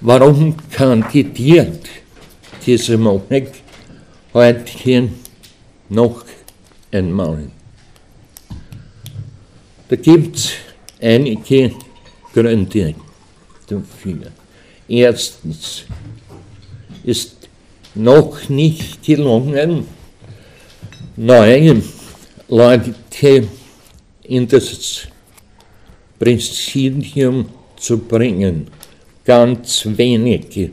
Warum kandidiert diese Monik heute noch einmal? Da gibt es einige Gründe dafür. Erstens ist noch nicht gelungen, neue Leute in das Präsidium zu bringen. Ganz wenige.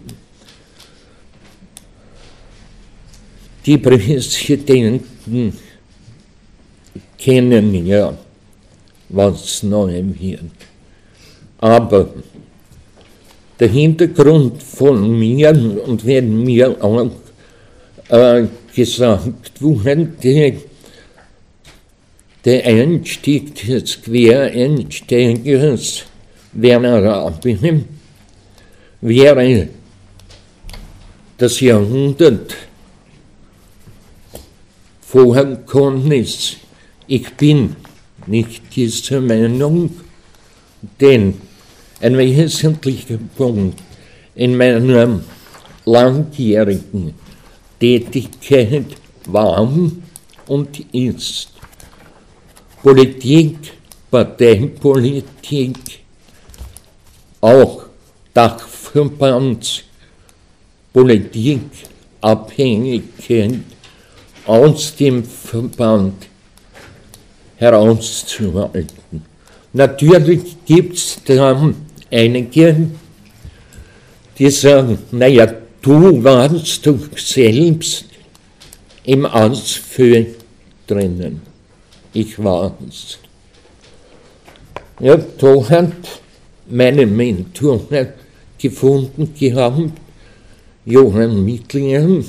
Die Präsidenten kennen ja, was neu wird. Aber der Hintergrund von mir, und wenn mir auch gesagt wurde, der Einstieg des Quereinsteigers Werner Rabe wäre das Jahrhundert vorher Konnis. Ich bin nicht dieser Meinung, denn ein wesentlicher Punkt in meiner langjährigen Tätigkeit war und ist Politik, Parteipolitik, auch Dachverbandspolitik, Abhängigkeit aus dem Verband herauszuhalten. Natürlich gibt es da einige, die sagen, naja, du warst doch selbst im Ausführ drinnen. Ich war's. Ja, da hat meine Mentoren gefunden gehabt, Johann Mittlinger,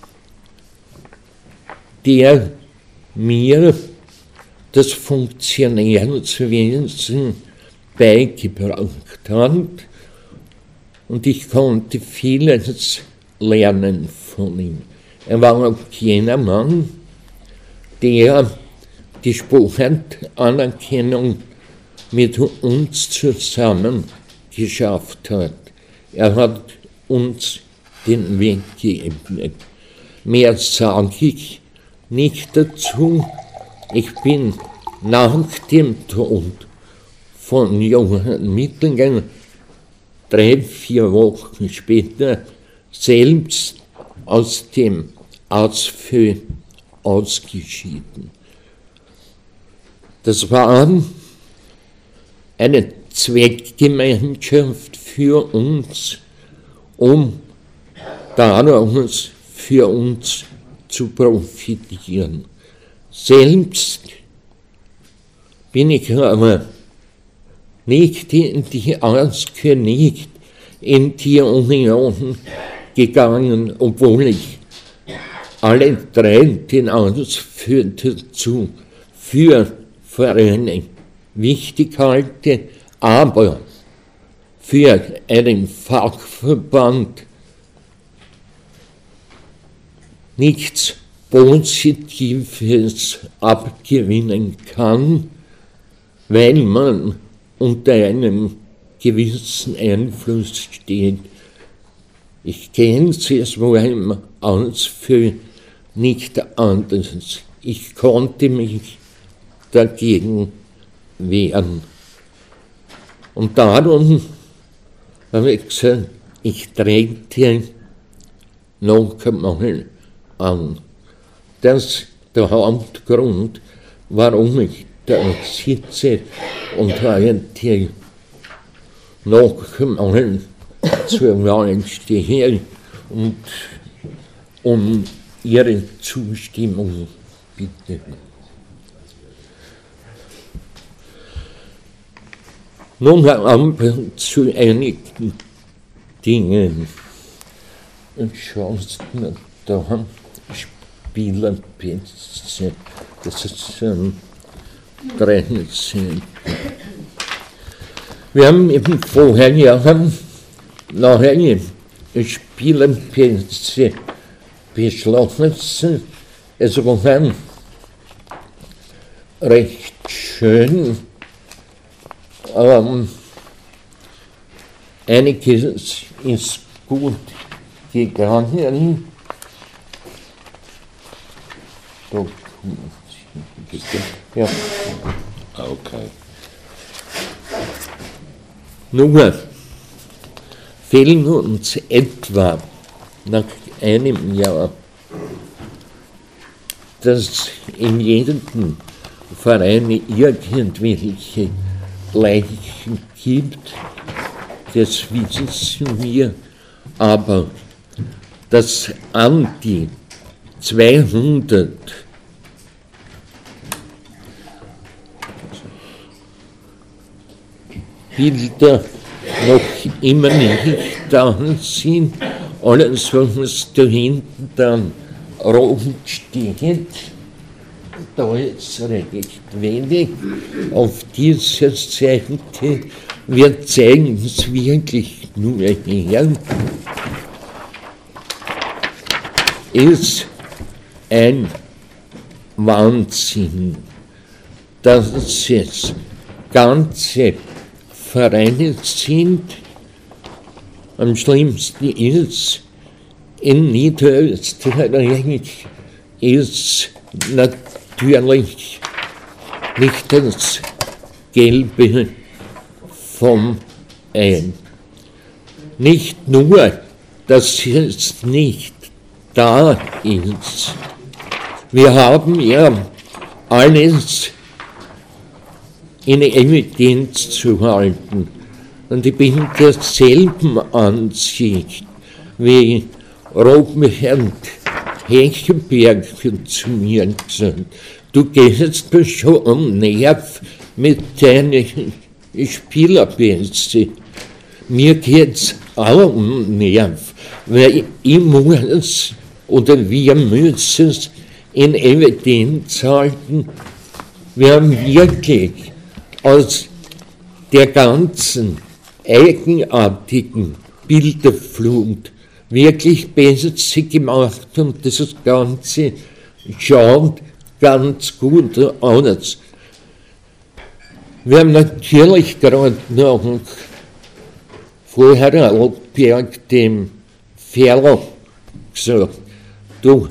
der mir das Funktionärswesen beigebracht hat und ich konnte vieles lernen von ihm. Er war auch jener Mann, der die Sportanerkennung mit uns zusammen geschafft hat. Er hat uns den Weg geebnet. Mehr sage ich nicht dazu. Ich bin nach dem Tod von Johann Mittlinger 3-4 Wochen später selbst aus dem Ausführ ausgeschieden. Das war eine Zweckgemeinschaft für uns, um daraus für uns zu profitieren. Selbst bin ich aber nicht in die Auskunft in die Union gegangen, obwohl ich alle drei den Ausführ dazu für Vereine wichtig halte, aber für einen Fachverband nichts Positives abgewinnen kann, weil man unter einem gewissen Einfluss steht. Ich kenne es wohl im Ausführ nicht anders. Ich konnte mich dagegen wehren. Und darum habe ich gesagt, ich trete noch einmal an. Das ist der Hauptgrund, warum ich da sitze und heute noch einmal zur Wahl stehe und um Ihre Zustimmung bitte. Nun aber zu einigen Dingen. Schaust du da, Spielerplätze, das ist 13. Wir haben eben vorher ja neue Spielerplätze beschlossen. Es war recht schön. Einiges ist gut gegangen. Ja. Okay. Nur fehlen uns etwa nach einem Jahr, dass in jedem Verein irgendwelche Leichen gibt, das wissen wir, aber dass an die 200 Bilder noch immer nicht da sind, alles was da hinten dann rot steht, da ist recht wenig. Auf dieser Seite, wir zeigen es wirklich nur her, ist ein Wahnsinn, dass es ganze Vereine sind. Am schlimmsten ist, in Niederösterreich ist natürlich nicht das Gelbe vom Ei. Nicht nur, dass es nicht da ist. Wir haben ja alles in Evidenz zu halten. Und ich bin derselben Ansicht wie Robert Hechenberg zu mir gesagt. Du gehst mir schon am Nerv mit deinen Spielerpässe. Mir geht's auch um Nerv, weil ich muss oder wir müssen es in Evidenz halten. Wir haben wirklich aus der ganzen eigenartigen Bilderflut wirklich Beste gemacht und das Ganze schaut ganz gut aus. Wir haben natürlich gerade noch vorher Altberg dem Ferl gesagt, du,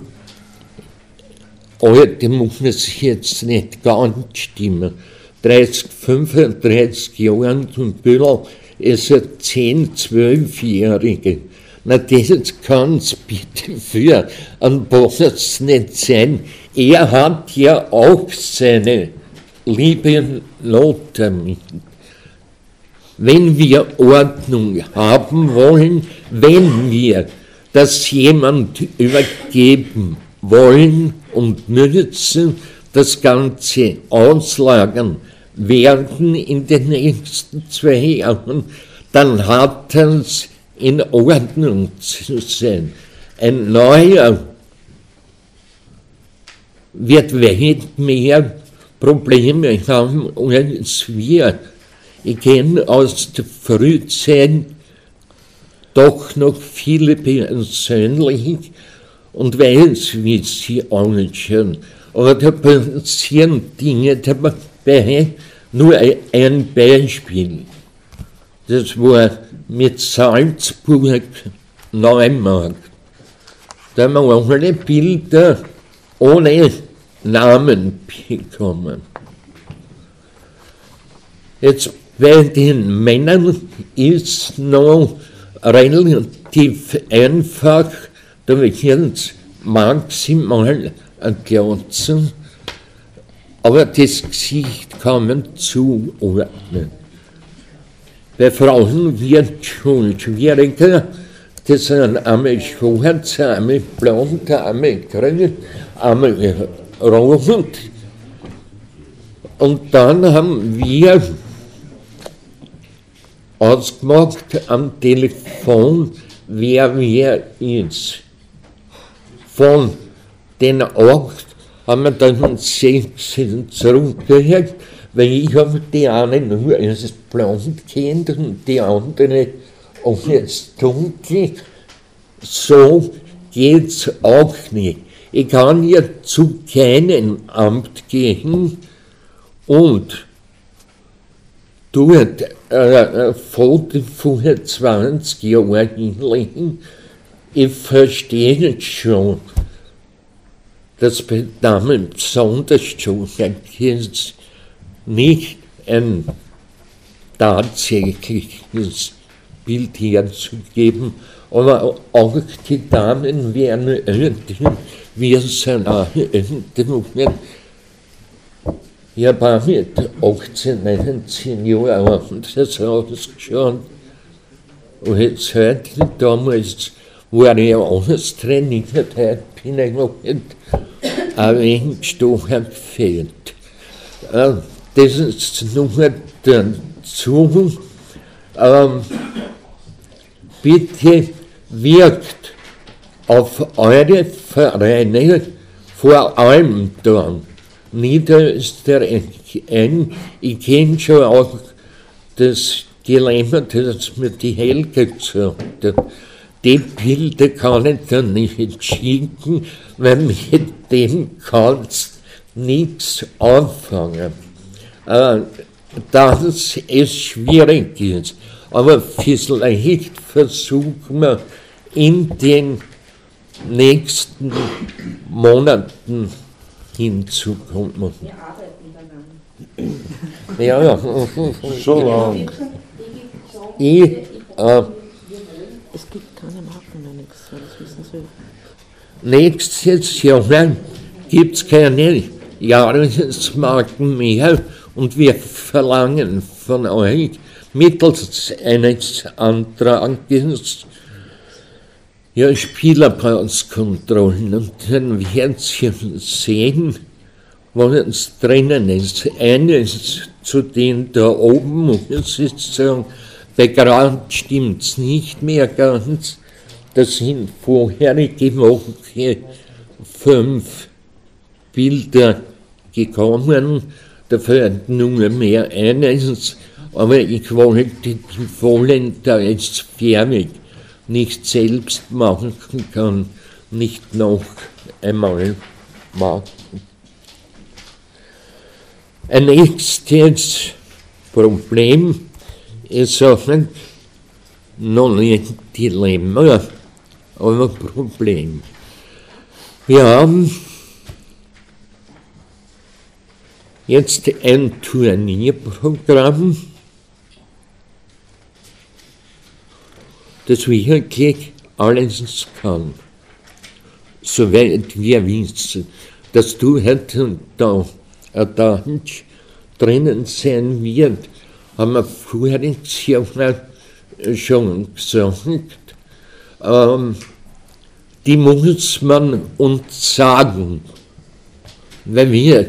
heute muss es jetzt nicht ganz stimmen. 30, 35 Jahren und Bühler ist ein 10-, 12-Jähriger. Na, das kann es bitte für einen Boss nicht sein. Er hat ja auch seine liebe Not damit. Wenn wir Ordnung haben wollen, wenn wir das jemand übergeben wollen und müssen, das Ganze auslagern werden in den nächsten 2 Jahren, dann hat es in Ordnung zu sein. Ein neuer wird weit mehr Probleme haben als wir. Ich kenne aus der Frühzeit doch noch viele persönlich und weiß, wie sie ausschauen. Aber da passieren Dinge dabei. Nur ein Beispiel. Das war mit Salzburg Neumarkt. Da haben wir alle Bilder ohne Namen bekommen. Jetzt bei den Männern ist noch relativ einfach, da wird jetzt maximal ein Glatzen, aber das Gesicht kann man zuordnen. Bei Frauen wird schon schwieriger, das sind einmal schwarz, einmal blond, einmal grün, einmal rot. Und dann haben wir ausgemacht am Telefon, wer ist. Von den 8 haben wir dann 6 zurückgehört, weil ich habe die eine nur als blond kennt und die andere auch als dunkel. So geht's auch nicht. Ich kann ja zu keinem Amt gehen und dort ein Foto von 20 Jahren hinlegen. Ich verstehe jetzt schon, dass bei Damen besonders schon jetzt nicht ein tatsächliches Bild herzugeben, aber auch die Damen werden älter, wir sind auch älter. Ich habe auch mit 18, 19 Jahren das ausgeschaut. Und jetzt heute, damals war ich alles trainiert, heute bin ich noch nicht ein wenig gefehlt. Das ist nur dazu. Bitte wirkt auf eure Vereine, vor allem dann Niederösterreich ein. Ich kenne schon auch das Dilemma, das mir die Helge gesagt hat. Die Bilder kann ich dann nicht schicken, weil mit dem kannst nichts anfangen. Dass es schwierig ist. Aber vielleicht versuchen wir in den nächsten Monaten hinzukommen. Wir arbeiten daran. Ja, So lang. Es gibt keine Marken mehr, nichts, das wissen Sie. Nächstes Jahr gibt es keine Jahresmarken mehr und wir verlangen von euch mittels eines Antrags Spielerpasskontrollen und dann werden Sie sehen, was drinnen ist. Eines zu denen da oben, und es ist so, bei Grad stimmt es nicht mehr ganz. Das sind vorherige Woche 5 Bilder gekommen, dafür nur mehr eines, aber ich wollte die Folien da jetzt fertig nicht selbst machen kann, nicht noch einmal machen. Ein nächstes Problem ist auch noch nicht Dilemma, aber Problem. Wir haben jetzt ein Turnierprogramm, das wirklich alles kann. Soweit wir wissen, dass du heute da ein Deutsch drinnen sein wird, haben wir voriges Jahr schon gesagt. Die muss man uns sagen, weil wir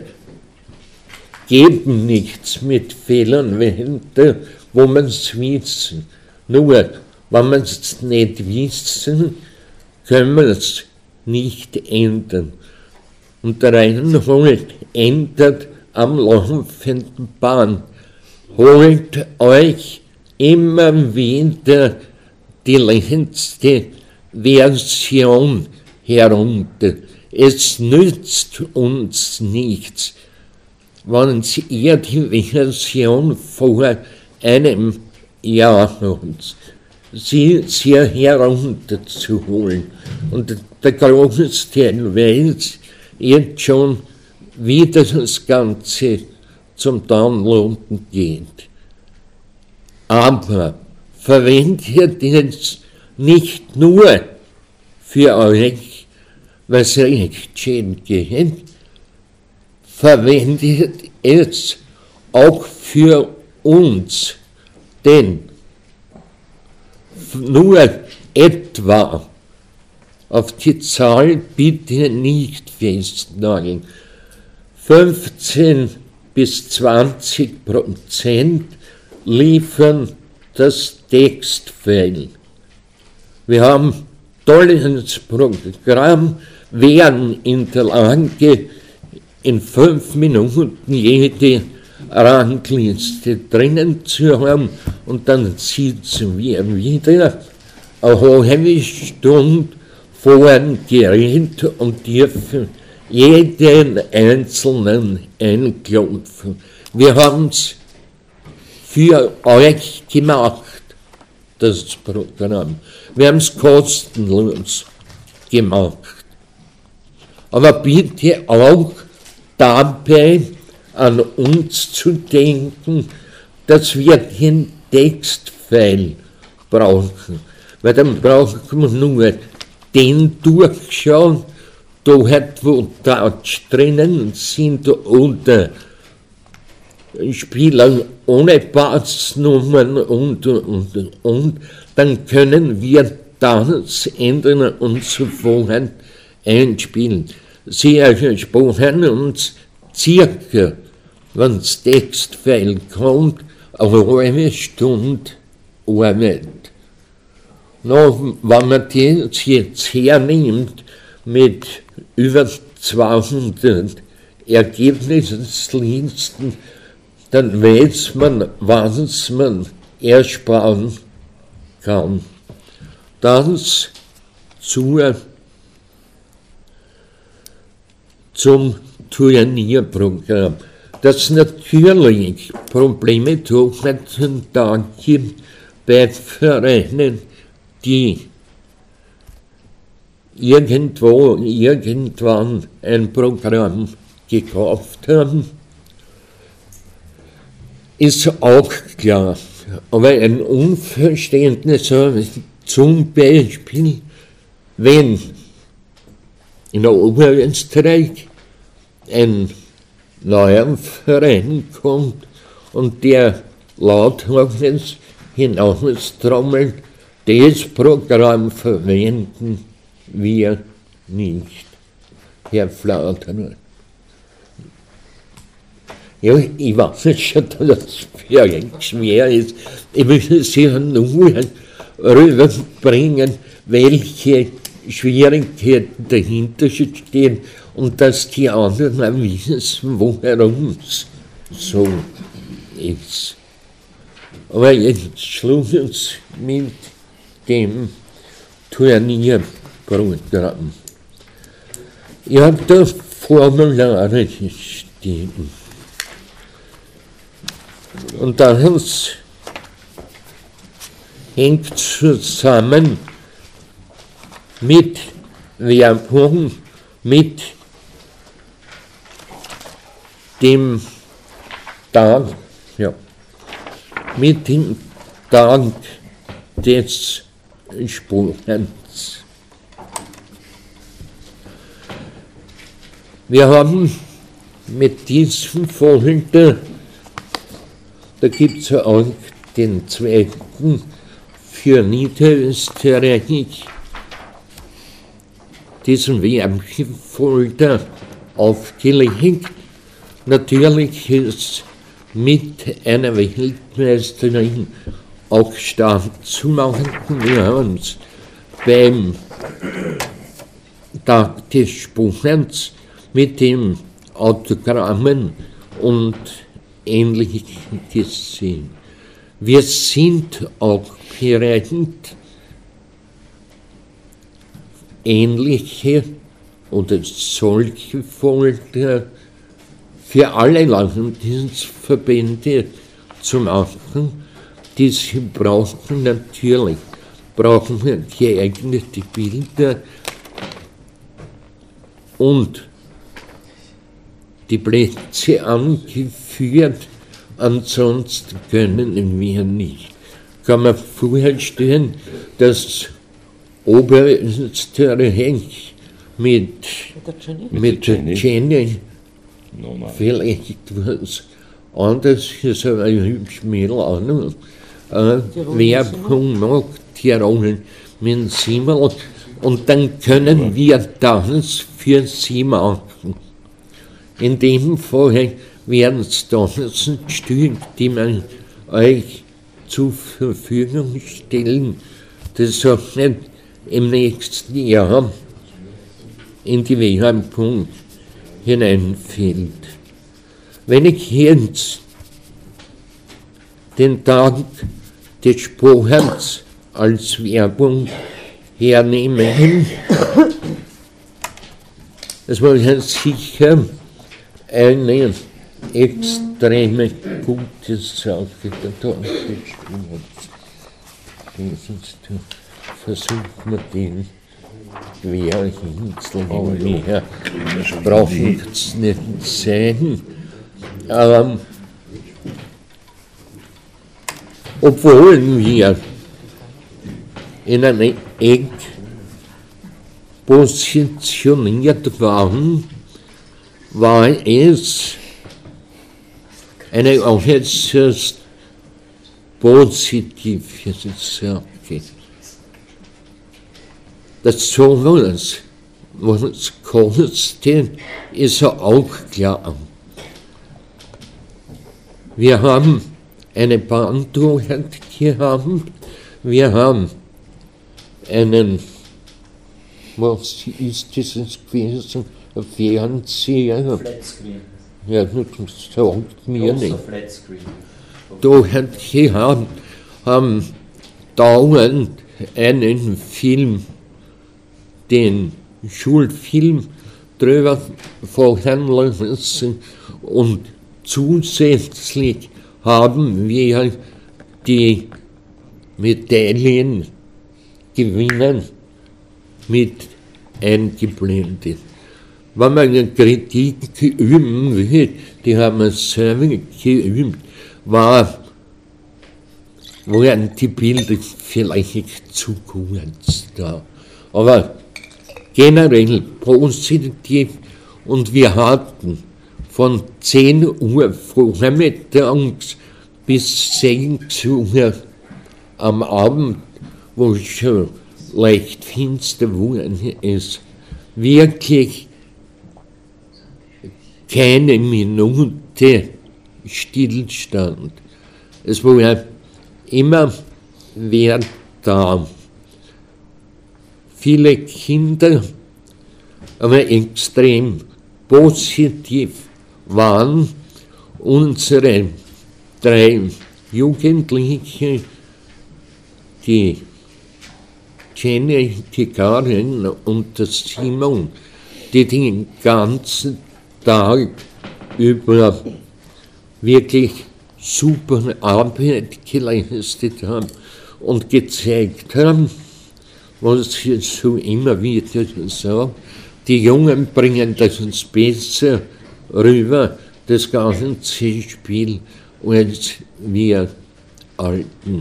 geben nichts mit Fehlern, wo man es wissen. Nur, wenn wir es nicht wissen, können wir es nicht ändern. Und der Reinhold ändert am laufenden Band. Holt euch immer wieder die letzte Version herunter. Es nützt uns nichts, wenn ihr die Version vor einem Jahr habt, sie herunterzuholen. Und der Großteil weiß jetzt schon, wie das Ganze zum Downloaden geht. Aber verwendet es nicht nur für euch, was recht schön geht, verwendet es auch für uns, denn nur etwa, auf die Zahl bitte nicht festnageln, 15 bis 20% liefern das Textfile. Wir haben tolles Programm, werden in der Lage, in 5 Minuten jede Rangliste drinnen zu haben und dann sitzen wir wieder eine halbe Stunde vor ein Gerät und dürfen jeden Einzelnen einklopfen. Wir haben es für euch gemacht, das Programm. Wir haben es kostenlos gemacht. Aber bitte auch dabei an uns zu denken, dass wir den Textfile brauchen. Weil dann brauchen wir nur den durchschauen, da hat wo Touch drinnen sind oder Spieler ohne Passnummern und, dann können wir das ändern und so vorher einspielen. Sie ersprechen uns circa, wenn das Textfile kommt, eine Stunde Arbeit. No, wenn man das jetzt hernimmt mit über 200 Ergebnislisten, dann weiß man, was man ersparen kann. Das zum Turnierprogramm. Dass natürlich Probleme da gibt bei Vereinen, die irgendwann ein Programm gekauft haben, ist auch klar. Aber ein Unverständnis, zum Beispiel, wenn in Oberösterreich ein neuer Verein kommt und der lauthals hinaustrommelt, das Programm verwenden wir nicht, Herr Flautner. Ja, ich weiß schon, dass das für euch schwer ist. Ich will Sie nur rüberbringen, welche Schwierigkeiten dahinter stehen und dass die anderen wissen, warum es so ist. Aber jetzt Schluss mit dem Turnierprogramm. Ich habe da Formulare stehen. Und das hängt zusammen mit Werbung, mit dem Dank, mit dem Dank des Sprechens. Wir haben mit diesem Folge, da gibt es auch den zweiten für Niederösterreich, diesen Werbefolder aufgelegt. Natürlich ist mit einer Weltmeisterin auch stark zu machen. Wir haben uns beim Tag des Sprechens mit den Autogrammen und ähnlich gesehen. Wir sind auch bereit, ähnliche oder solche Folder für alle Landesverbände zu machen, die sie brauchen. Natürlich brauchen wir geeignete Bilder und die Plätze angeführt, ansonsten können wir nicht. Kann man vorstellen, dass Oberösterreich mit der Jenny vielleicht was anderes ist, aber ein hübsch Mädel an, Werbung macht, Tirol mit dem Simmel, und dann können wir das für sie machen. In dem Fall werden es das ein Stück, die man euch zur Verfügung stellen, das auch nicht im nächsten Jahr in die Werbung hineinfällt. Wenn ich jetzt den Tag des Sprechens als Werbung hernehme, das war ja sicher eine extreme gute Sache. Da versucht man den Querhinzeln mehr. Brauchen es nicht sein. Obwohl wir in einer Ecke positioniert waren, war es eine äußerst positive Sache. Das sowas, was kostet, ist auch klar. Wir haben eine Bandhoheit gehabt, wir haben einen, was ist dieses gewesen, ein Fernseher? Flatscreen. Ja, das sagt mir nicht. Flatscreen. Da haben dauernd einen Film, den Schulfilm drüber vorhanden lassen und zusätzlich haben wir die Medaillen gewinnen mit eingeblendet. Wenn man eine Kritik üben will, die haben wir selber geübt, waren die Bilder vielleicht zu kurz da. Aber generell positiv und wir hatten von 10 Uhr vormittags bis 6 Uhr am Abend, wo es schon leicht finster geworden ist, wirklich keine Minute Stillstand. Es war immer wer da. Viele Kinder, aber extrem positiv waren unsere 3 Jugendliche, die Jenny, die Karin und der Simon, die den ganzen Tag über wirklich super Arbeit geleistet haben und gezeigt haben, was ich so immer wieder sage, die Jungen bringen das uns besser rüber, das ganze Spiel, als wir Alten.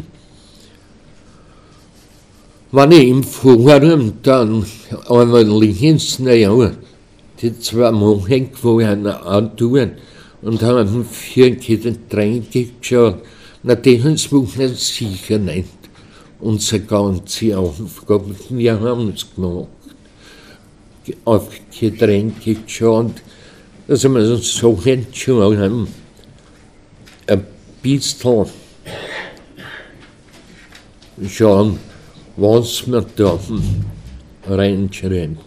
Wenn ich im Forum dann einmal lese, naja, die 2 Monate waren Autoren und haben 4 Getränke geschaut, na, das machen sicher nicht unsere ganze Aufgabe. Wir haben es gemacht, auf Getränke geschaut, dass wir so entschieden haben, ein bisschen schauen, was man da reinschreibt.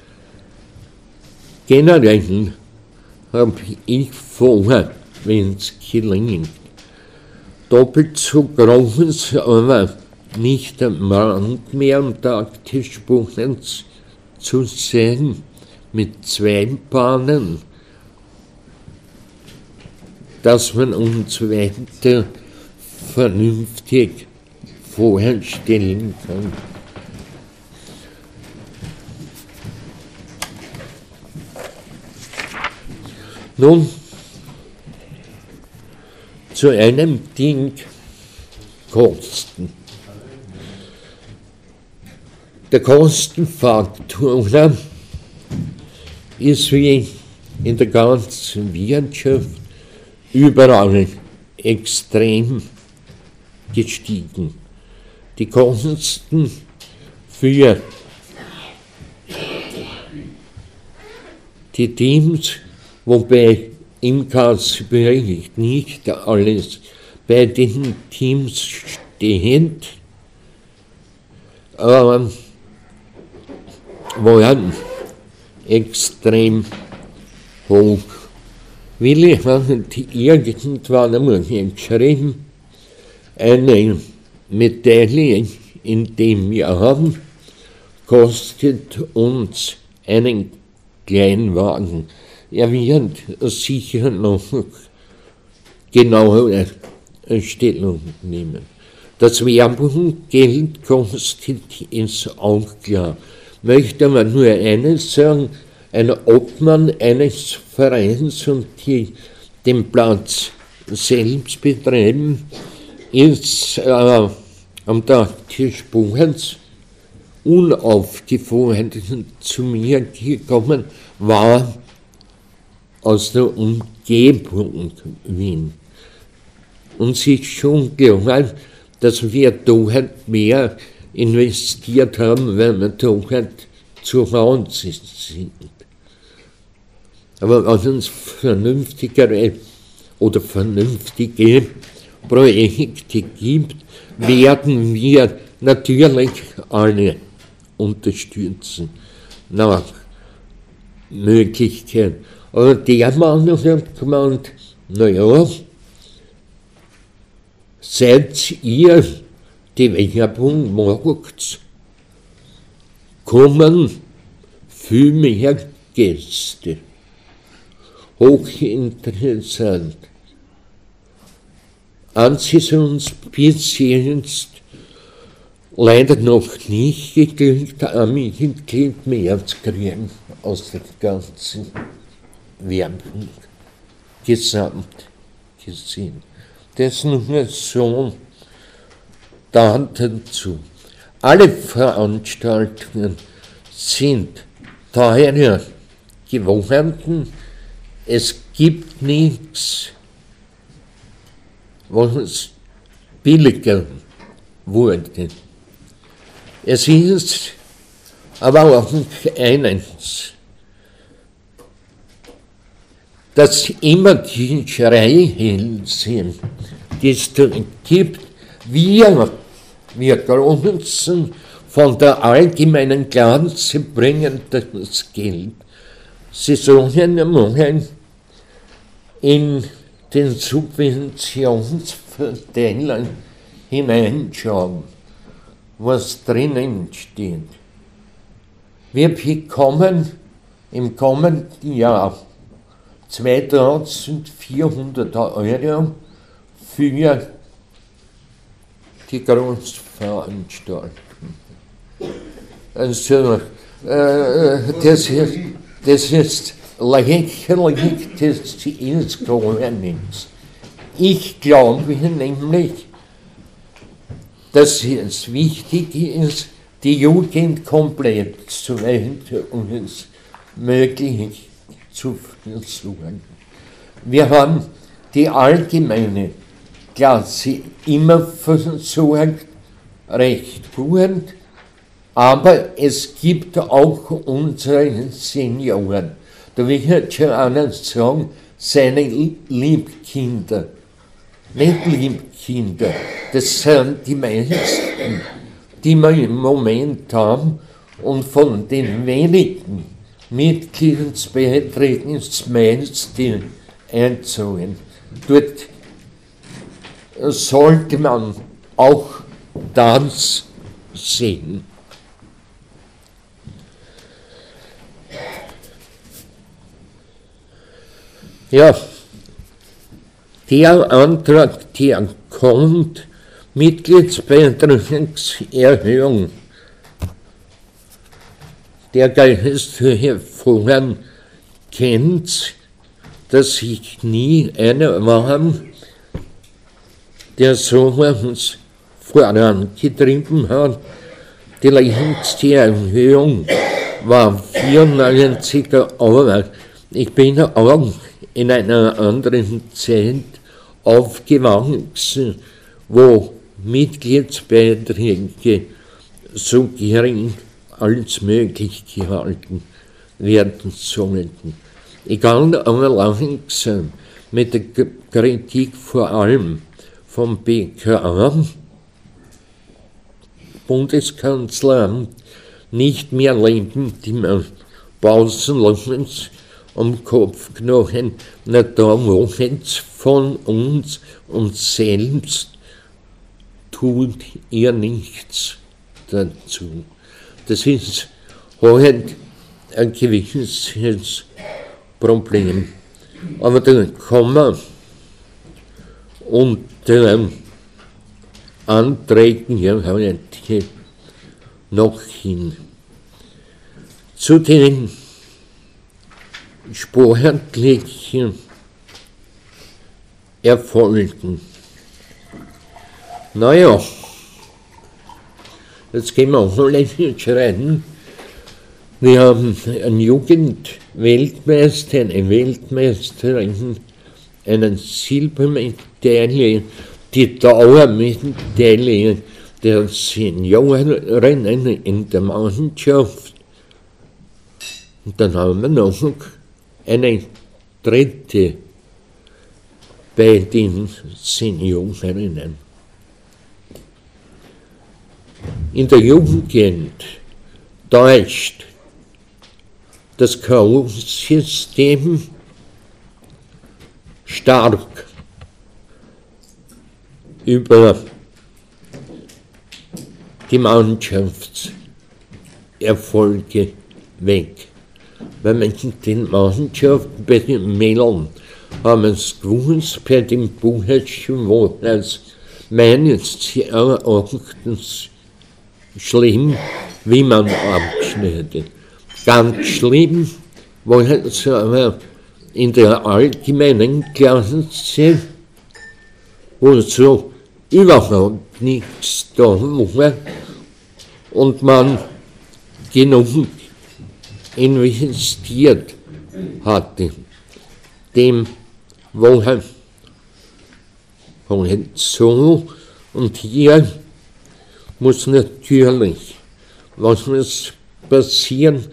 Generell habe ich vor, wenn es gelingt, doppelt so groß, aber nicht am Rand mehr am Tag des Sprechens zu sein, mit 2 Bahnen, dass man uns weiter vernünftig vorstellen kann. Nun, zu einem Ding Kosten. Der Kostenfaktor ist wie in der ganzen Wirtschaft überall extrem gestiegen. Die Kosten für die Teams, wobei im Kassenbericht nicht alles bei den Teams steht, waren extrem hoch. Willi hat irgendwann einmal geschrieben, eine Medaille in dem Jahr kostet uns einen Kleinwagen. Er wird sicher noch genauer Stellung nehmen. Dass Werbung Geld kostet, ist auch klar. Möchte man nur eines sagen, ein Obmann eines Vereins und die den Platz selbst betreiben, ist am Tag des Buchens unaufgefordert zu mir gekommen, war aus der Umgebung Wien. Und sich schon gehört, dass wir dort mehr investiert haben, weil wir dort zu Hause sind. Aber was uns vernünftigere oder vernünftige Projekte gibt, werden wir natürlich alle unterstützen, nach Möglichkeit. Aber der Mann hat gemeint, naja, seit ihr die Werbung macht, kommen viel mehr Gäste. Hochinteressant. Eins ist uns bis jetzt leider noch nicht geglückt, ein Mitglied mehr zu kriegen aus der ganzen Werbung gesamt gesehen. Das ist nur so dann dazu. Alle Veranstaltungen sind teurer geworden. Es gibt nichts, was billiger wurde. Es ist aber auch eines, dass immer die Schreihälse, die es gibt, wir Großen von der allgemeinen Klasse bringen das Geld. Sie sollen einmal in den Subventionsverteiler hineinschauen, was drinnen steht. Wir bekommen im kommenden Jahr 2.400 € für die Großveranstaltung. Also, das ist lächerlich, das ist gar nichts. Ich glaube nämlich, dass es wichtig ist, die Jugend komplett so weit uns möglich zu versuchen. Wir haben die allgemeine Klasse immer versorgt, recht gut, aber es gibt auch unsere Senioren. Da will ich jetzt schon einer sagen, seine Liebkinder. Nicht Liebkinder, das sind die meisten, die wir im Moment haben, und von den wenigen Mitgliedsbeiträgen ist das meiste einzahlen. Dort sollte man auch das sehen. Ja, der Antrag, der kommt, Mitgliedsbeitragserhöhung, der Geistliche vorhin kennt, dass ich nie einer war, der sowas vorangetrieben hat. Die längste Erhöhung war 94 €. Ich bin auch in einer anderen Zeit aufgewachsen, wo Mitgliedsbeiträge so gering als möglich gehalten werden sollten. Egal, aber langsam mit der Kritik vor allem vom BKA, Bundeskanzleramt, nicht mehr legitim pausenlos am Kopfknochen, na da wochen's von uns und selbst tut ihr nichts dazu. Das ist halt ein gewisses Problem. Aber dann kommen wir und Anträgen ja heute noch hin. Zu den sportlichen Erfolgen. Naja, jetzt gehen wir auch noch länger schreien. Wir haben einen Jugendweltmeister, eine Weltmeisterin, eine Silbermedaille, die Dauermedaille der Seniorinnen in der Mannschaft. Und dann haben wir noch eine dritte bei den Seniorinnen. In der Jugend täuscht das K.O.-System stark über die Mannschaftserfolge weg. Wenn man den Mannschaften bei den Männern haben wir es gewusst, bei dem Bucherschen war es meines Erachtens schlimm, wie man abschneidet. Ganz schlimm war es aber in der allgemeinen Klasse, wo so überhaupt nichts da war und man genug investiert hatte. Dem war so, und hier muss natürlich, was muss passieren,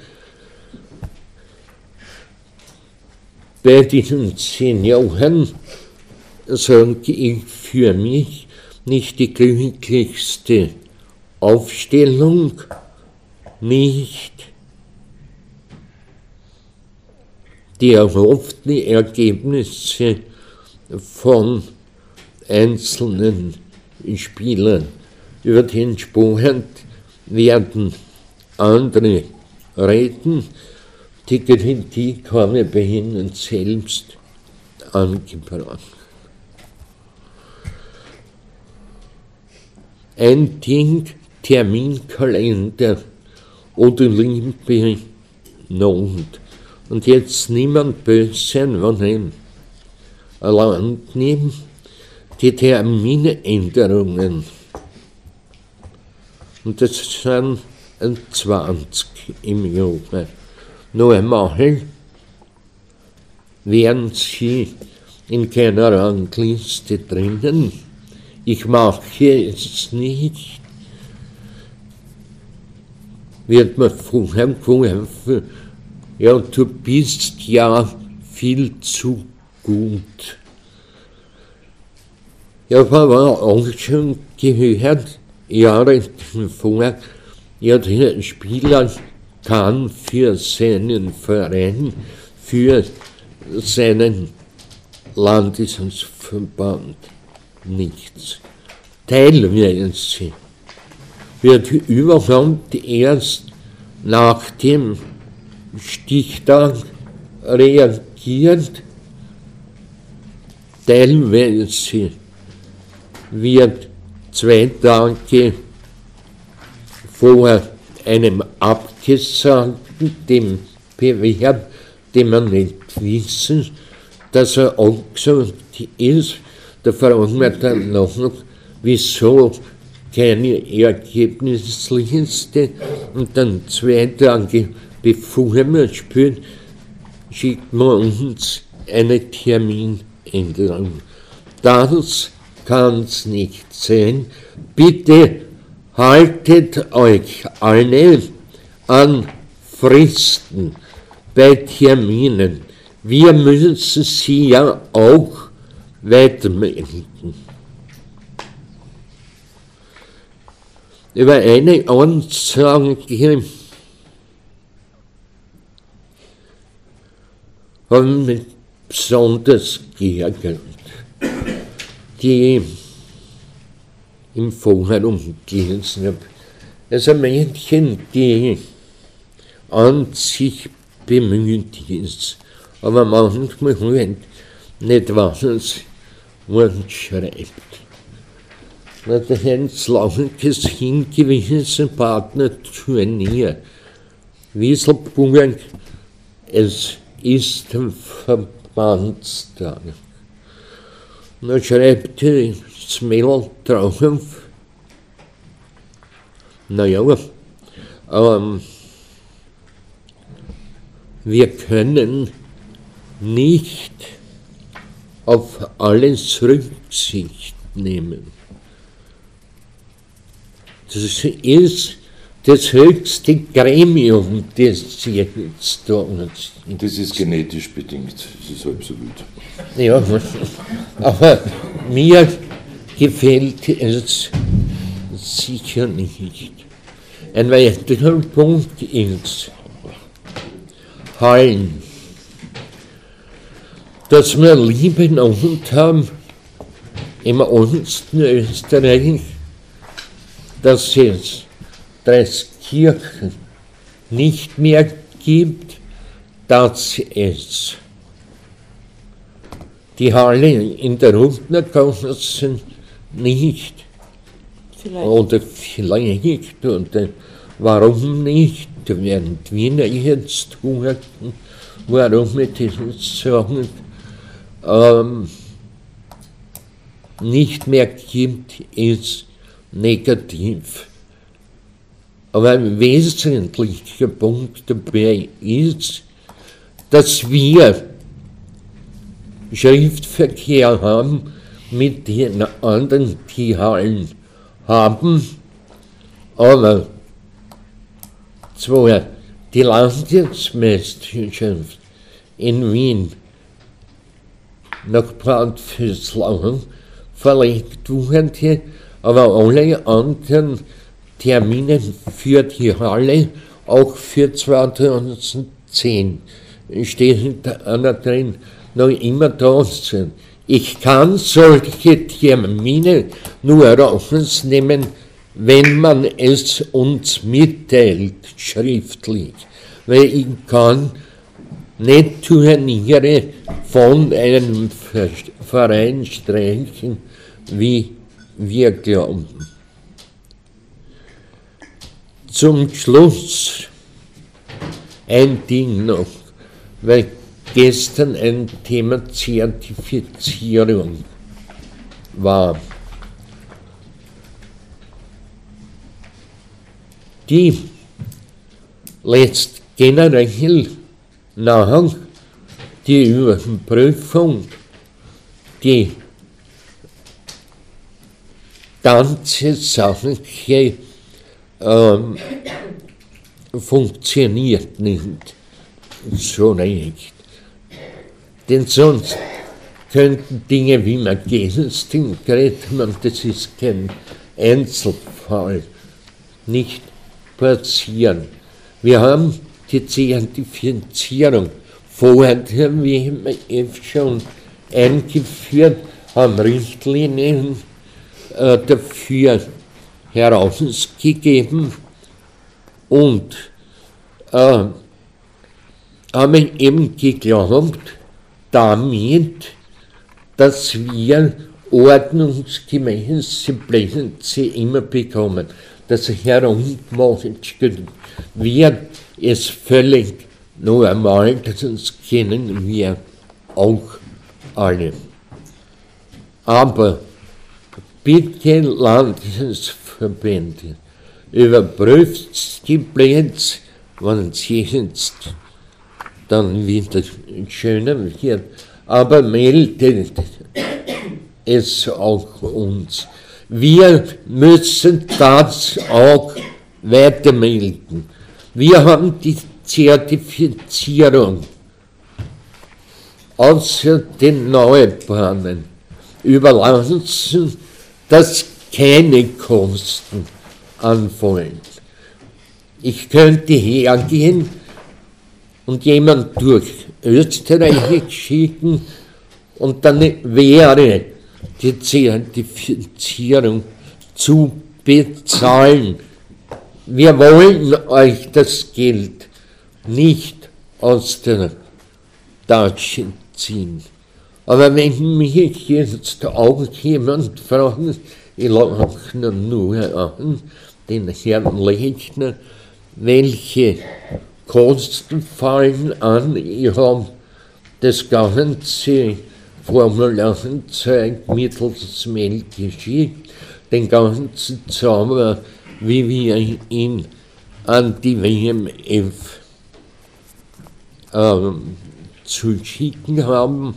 bei diesen Senioren, sage ich für mich, nicht die glücklichste Aufstellung, nicht die erhofften Ergebnisse von einzelnen Spielern. Über den Sport werden andere reden. Die Kritik habe ich bei Ihnen selbst angebracht. Ein Ding, Terminkalender oder liebe Not. Und jetzt niemand böse sein, wenn ich ein Land nehme, die Terminänderungen. Und das sind 20 im Jahr. Noch einmal wären Sie in keiner Rangliste drinnen. Ich mache es nicht. Wird man vorher geholfen, ja, du bist ja viel zu gut. Ich habe aber auch schon gehört, Jahre vorher, ja, der Spieler kann für seinen Verein, für seinen Landesverband nichts. Teilweise wird überhaupt erst nach dem Stichtag reagiert, teilweise wird 2 Tage vor einem abgesagten, dem Bewerb, den man nicht wissen, dass er auch gesagt ist, da fragen wir dann noch, wieso keine Ergebnisliste, und dann 2 Tage bevor wir spielen, schickt man uns eine Terminänderung. Das kann es nicht sein. Bitte haltet euch alle an Fristen bei Terminen. Wir müssen sie ja auch weitermelden. Über eine Ansage haben mich besonders geärgert, die im Forum gelesen habe. Also ein Mädchen, die an sich bemüht ist, aber manchmal halt nicht weiß, und schreibt. Der Heinz Launkes hingewiesen Partnerturnier. Wieselburg, es ist ein Verbandstag. Da schreibt das Mädel drauf, naja, wir können nicht auf alles Rücksicht nehmen. Das ist das höchste Gremium, das jetzt da ist. Das ist genetisch bedingt, das ist halb so wild. Ja, aber mir gefällt es sicher nicht. Ein weiterer Punkt ist Hallen. Dass wir lieben und haben im Osten Österreich, dass es Dreiskirchen nicht mehr gibt, dass es die Halle in der Rundnergasse nicht oder vielleicht oder warum nicht, während Wiener jetzt hungerten, warum wir das sagen, nicht mehr gibt, ist negativ. Aber ein wesentlicher Punkt dabei ist, dass wir Schriftverkehr haben mit den anderen, die Hallen haben, aber zwar die Landesmeisterschaft in Wien nach Braunfels verlegt wurde, aber alle anderen Termine für die Halle, auch für 2010, steht einer drin, noch immer da sind. Ich kann solche Termine nur rausnehmen, wenn man es uns mitteilt, schriftlich. Weil ich kann nicht Turniere von einem Verein streichen, wie wir glauben. Zum Schluss ein Ding noch, weil gestern ein Thema Zertifizierung war. Die lässt generell nach die Überprüfung, die ganze Sache funktioniert nicht so recht. Denn sonst könnten Dinge wie Magenstin-Gretmann, das ist kein Einzelfall, nicht passieren. Wir haben die Zertifizierung vorher, wie schon eingeführt, haben Richtlinien dafür herausgegeben und haben eben geglaubt, damit, dass wir ordnungsgemäße Plätze immer bekommen. Das herumgemacht wird, ist völlig normal, das kennen wir auch alle. Aber bitte Landesverbände, überprüft die Plätze, wenn es jetzt dann wieder schöner wird, aber meldet es auch uns. Wir müssen das auch weitermelden. Wir haben die Zertifizierung außer den Neubahnen überlassen, dass keine Kosten anfallen. Ich könnte hergehen und jemand durch Österreich schicken und dann wäre die Zertifizierung zu bezahlen. Wir wollen euch das Geld nicht aus der Tasche ziehen. Aber wenn mich jetzt auch jemand fragt, ich lachne nur an, den Herrn Lechner, welche Kosten fallen an? Ich habe das ganze Formularzeug mittels Mail geschickt, den ganzen Zauber, wie wir ihn an die WMF zu schicken haben.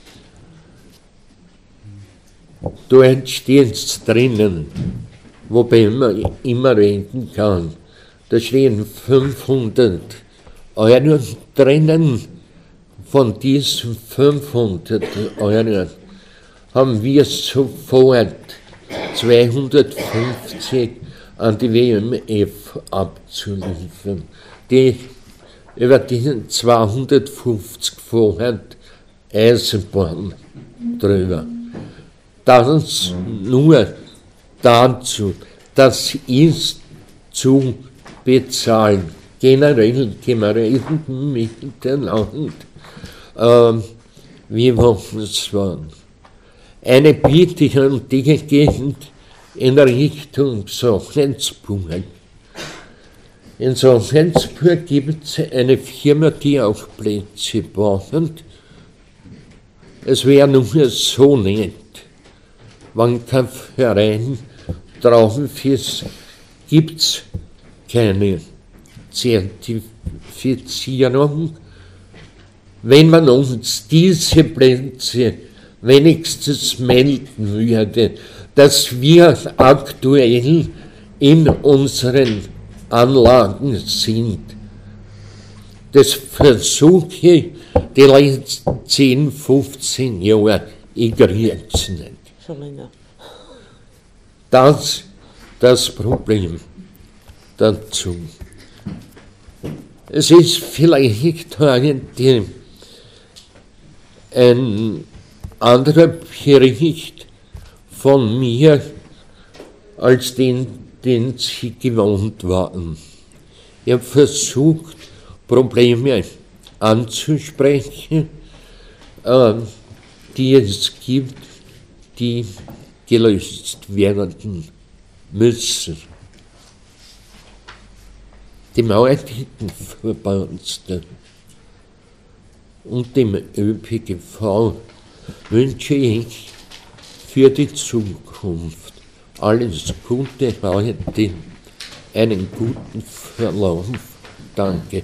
Dort steht es drinnen, wobei man immer reden kann. Da stehen 500 Euro drinnen. Von diesen 500 Euro haben wir sofort 250 an die WMF abzuliefern. Die über die 250 vorher Eisenbahn drüber. Das nur dazu, das ist zu bezahlen. Generell können wir reden miteinander. Wie wollen es waren? Eine Bitte an die Gegend in Richtung Sachensburg. In Sachensburg gibt es eine Firma, die auch Plätze baut. Es wäre nur so nett, wenn kein Verein drauf ist, gibt es keine Zertifizierung. Wenn man uns diese Plätze wenigstens melden würde, dass wir aktuell in unseren Anlagen sind. Das versuche ich die letzten 10, 15 Jahre, ignoriert es nicht. Schon länger. Das Problem dazu. Es ist vielleicht ein anderer Bericht von mir, als den Sie gewohnt waren. Ich habe versucht, Probleme anzusprechen, die es gibt, die gelöst werden müssen. Dem heutigen Verbandsstag und dem ÖPGV wünsche ich für die Zukunft alles Gute heute, einen guten Verlauf. Danke.